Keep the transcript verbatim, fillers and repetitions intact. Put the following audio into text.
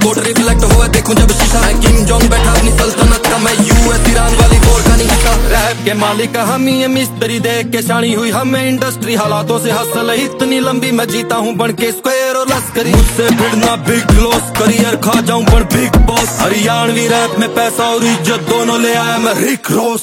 Coat reflect हुआ देखूं जब शीशा है किंग जोंग बैठा अपनी सल्तनत का, मैं यूएस ईरान वाली वोर का नहीं हिस्सा। रैप के मालिक हम ही मिस्त्री देख के शानी हुई हमें इंडस्ट्री, हालातों से हसल इतनी लंबी मैं जीता हूँ बन के स्क्वायर और लश्करी। मुझसे भिड़ना बिग लॉस, करियर खा जाऊं पर बिग बॉस। हरियाणवी रैप में पैसा और इज्जत दोनों ले आया मैं रिक रॉस।